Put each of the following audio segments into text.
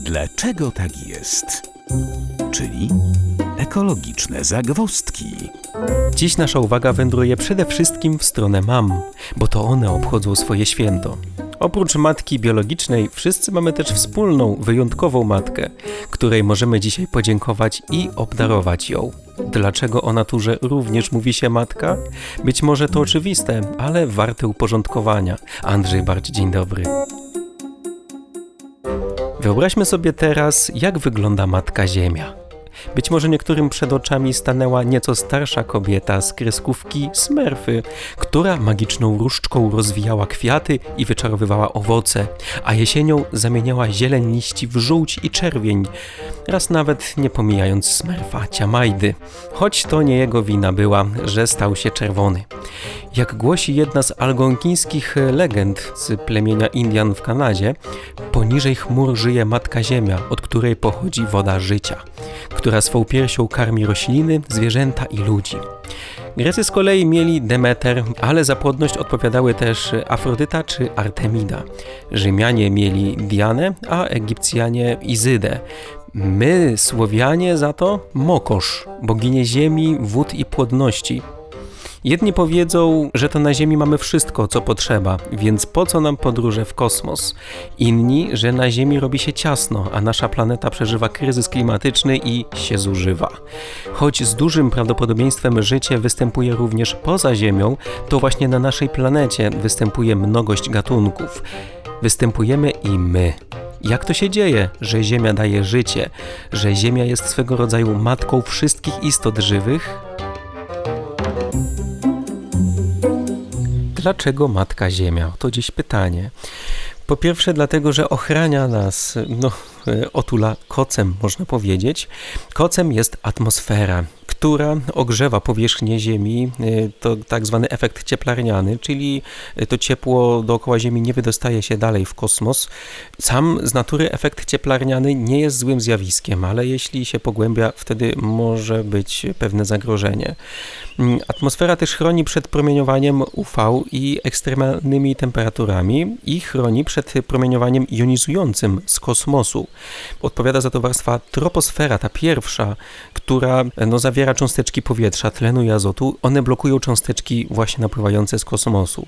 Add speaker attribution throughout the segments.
Speaker 1: Dlaczego tak jest? Czyli ekologiczne zagwozdki.
Speaker 2: Dziś nasza uwaga wędruje przede wszystkim w stronę mam, bo to one obchodzą swoje święto. Oprócz matki biologicznej, wszyscy mamy też wspólną, wyjątkową matkę, której możemy dzisiaj podziękować i obdarować ją. Dlaczego o naturze również mówi się matka? Być może to oczywiste, ale warte uporządkowania. Andrzej Barć, dzień dobry. Wyobraźmy sobie teraz, jak wygląda Matka Ziemia. Być może niektórym przed oczami stanęła nieco starsza kobieta z kreskówki Smurfy, która magiczną różdżką rozwijała kwiaty i wyczarowywała owoce, a jesienią zamieniała zieleń liści w żółć i czerwień, raz nawet nie pomijając Smurfa Ciamajdy. Choć to nie jego wina była, że stał się czerwony. Jak głosi jedna z algonkińskich legend z plemienia Indian w Kanadzie, poniżej chmur żyje Matka Ziemia, od której pochodzi woda życia, która swą piersią karmi rośliny, zwierzęta i ludzi. Grecy z kolei mieli Demeter, ale za płodność odpowiadały też Afrodyta czy Artemida. Rzymianie mieli Dianę, a Egipcjanie Izydę. My, Słowianie, za to Mokosz, boginię ziemi, wód i płodności. Jedni powiedzą, że to na Ziemi mamy wszystko, co potrzeba, więc po co nam podróże w kosmos? Inni, że na Ziemi robi się ciasno, a nasza planeta przeżywa kryzys klimatyczny i się zużywa. Choć z dużym prawdopodobieństwem życie występuje również poza Ziemią, to właśnie na naszej planecie występuje mnogość gatunków. Występujemy i my. Jak to się dzieje, że Ziemia daje życie, że Ziemia jest swego rodzaju matką wszystkich istot żywych? Dlaczego Matka Ziemia? To dziś pytanie. Po pierwsze dlatego, że ochrania nas, otula kocem, można powiedzieć. Kocem jest atmosfera, która ogrzewa powierzchnię Ziemi, to tak zwany efekt cieplarniany, czyli to ciepło dookoła Ziemi nie wydostaje się dalej w kosmos. Sam z natury efekt cieplarniany nie jest złym zjawiskiem, ale jeśli się pogłębia, wtedy może być pewne zagrożenie. Atmosfera też chroni przed promieniowaniem UV i ekstremalnymi temperaturami i chroni przed promieniowaniem jonizującym z kosmosu. Odpowiada za to warstwa troposfera, ta pierwsza, która zawiera cząsteczki powietrza, tlenu i azotu. One blokują cząsteczki właśnie napływające z kosmosu.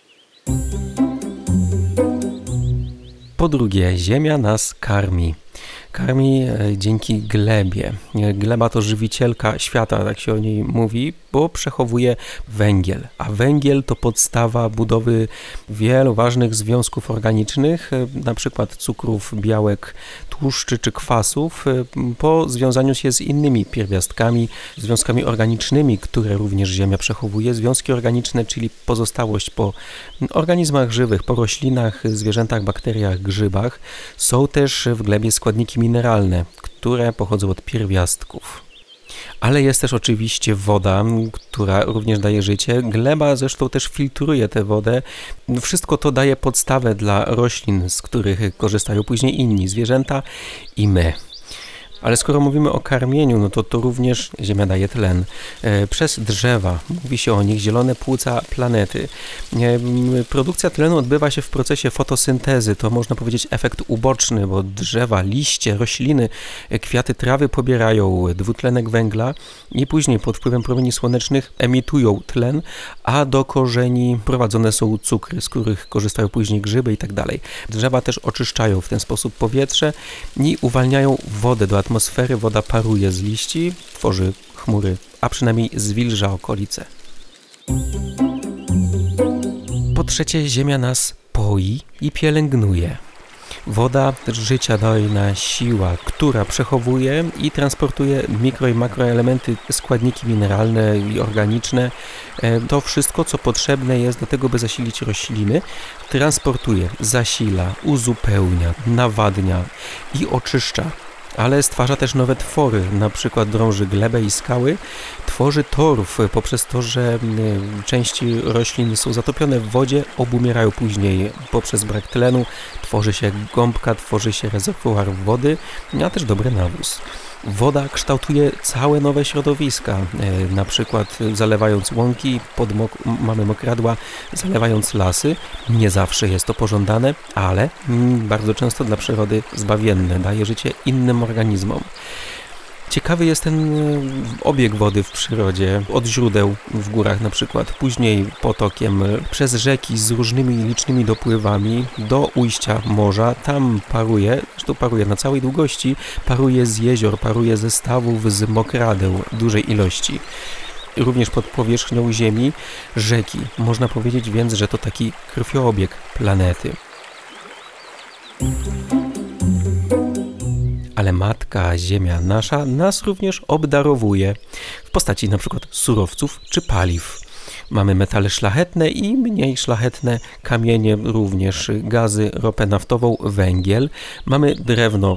Speaker 2: Po drugie, Ziemia nas karmi. Karmi dzięki glebie. Gleba to żywicielka świata, tak się o niej mówi, bo przechowuje węgiel. A węgiel to podstawa budowy wielu ważnych związków organicznych, na przykład cukrów, białek, tłuszczy czy kwasów, po związaniu się z innymi pierwiastkami, związkami organicznymi, które również Ziemia przechowuje. Związki organiczne, czyli pozostałość po organizmach żywych, po roślinach, zwierzętach, bakteriach, grzybach. Są też w glebie składniki mineralne, które pochodzą od pierwiastków. Ale jest też oczywiście woda, która również daje życie. Gleba zresztą też filtruje tę wodę. Wszystko to daje podstawę dla roślin, z których korzystają później inni zwierzęta i my. Ale skoro mówimy o karmieniu, to również Ziemia daje tlen. Przez drzewa, mówi się o nich, zielone płuca planety. Produkcja tlenu odbywa się w procesie fotosyntezy. To można powiedzieć efekt uboczny, bo drzewa, liście, rośliny, kwiaty, trawy pobierają dwutlenek węgla i później pod wpływem promieni słonecznych emitują tlen, a do korzeni prowadzone są cukry, z których korzystają później grzyby i tak dalej. Drzewa też oczyszczają w ten sposób powietrze i uwalniają wodę do atmosfery. Woda paruje z liści, tworzy chmury, a przynajmniej zwilża okolice. Po trzecie, Ziemia nas poi i pielęgnuje. Woda życia dajna siła, która przechowuje i transportuje mikro- i makroelementy, składniki mineralne i organiczne. To wszystko, co potrzebne jest do tego, by zasilić rośliny, transportuje, zasila, uzupełnia, nawadnia i oczyszcza. Ale stwarza też nowe twory, na przykład drąży glebę i skały, tworzy torf poprzez to, że części roślin są zatopione w wodzie, obumierają później poprzez brak tlenu, tworzy się gąbka, tworzy się rezerwuar wody, a też dobry nawóz. Woda kształtuje całe nowe środowiska, na przykład zalewając łąki, mamy mokradła, zalewając lasy. Nie zawsze jest to pożądane, ale bardzo często dla przyrody zbawienne, daje życie innym organizmom. Ciekawy jest ten obieg wody w przyrodzie, od źródeł w górach na przykład, później potokiem, przez rzeki z różnymi licznymi dopływami do ujścia morza. Tam paruje, zresztą paruje na całej długości, paruje z jezior, paruje ze stawów, z mokradeł dużej ilości. Również pod powierzchnią Ziemi rzeki. Można powiedzieć więc, że to taki krwiobieg planety. Ale Matka Ziemia nasza nas również obdarowuje w postaci na przykład surowców czy paliw. Mamy metale szlachetne i mniej szlachetne, kamienie również, gazy, ropę naftową, węgiel. Mamy drewno.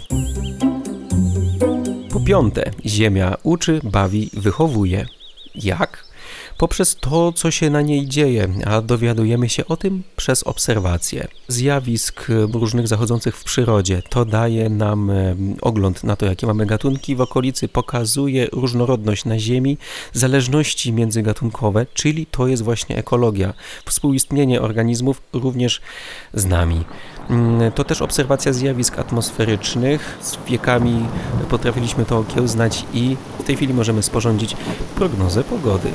Speaker 2: Po piąte, Ziemia uczy, bawi, wychowuje. Jak? Poprzez to, co się na niej dzieje, a dowiadujemy się o tym przez obserwacje zjawisk różnych zachodzących w przyrodzie. To daje nam ogląd na to, jakie mamy gatunki w okolicy, pokazuje różnorodność na Ziemi, zależności międzygatunkowe, czyli to jest właśnie ekologia, współistnienie organizmów również z nami. To też obserwacja zjawisk atmosferycznych. Z wiekami potrafiliśmy to okiełznać i w tej chwili możemy sporządzić prognozę pogody.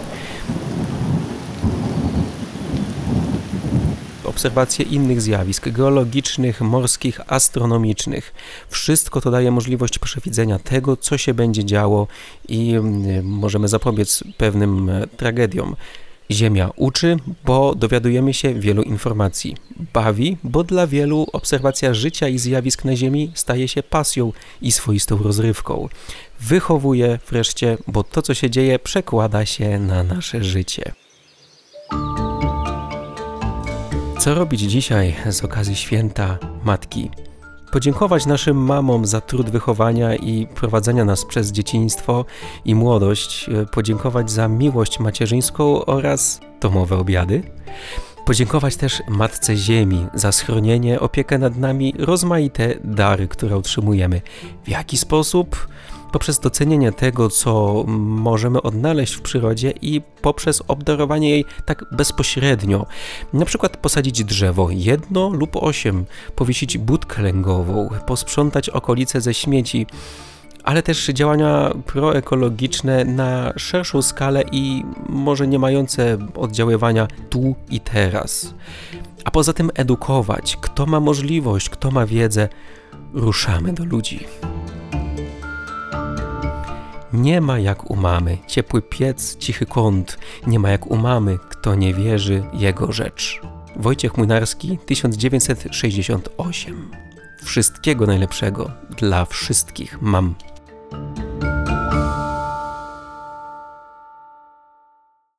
Speaker 2: Obserwacje innych zjawisk geologicznych, morskich, astronomicznych. Wszystko to daje możliwość przewidzenia tego, co się będzie działo i możemy zapobiec pewnym tragediom. Ziemia uczy, bo dowiadujemy się wielu informacji. Bawi, bo dla wielu obserwacja życia i zjawisk na Ziemi staje się pasją i swoistą rozrywką. Wychowuje wreszcie, bo to, co się dzieje, przekłada się na nasze życie. Co robić dzisiaj z okazji święta Matki? Podziękować naszym mamom za trud wychowania i prowadzenia nas przez dzieciństwo i młodość, podziękować za miłość macierzyńską oraz domowe obiady. Podziękować też Matce Ziemi za schronienie, opiekę nad nami, rozmaite dary, które otrzymujemy. W jaki sposób? Poprzez docenienie tego, co możemy odnaleźć w przyrodzie i poprzez obdarowanie jej tak bezpośrednio. Na przykład posadzić drzewo, 1 lub 8, powiesić budkę lęgową, posprzątać okolice ze śmieci, ale też działania proekologiczne na szerszą skalę i może nie mające oddziaływania tu i teraz. A poza tym edukować. Kto ma możliwość, kto ma wiedzę, ruszamy do ludzi. Nie ma jak u mamy, ciepły piec, cichy kąt. Nie ma jak u mamy, kto nie wierzy, jego rzecz. Wojciech Młynarski, 1968. Wszystkiego najlepszego dla wszystkich mam.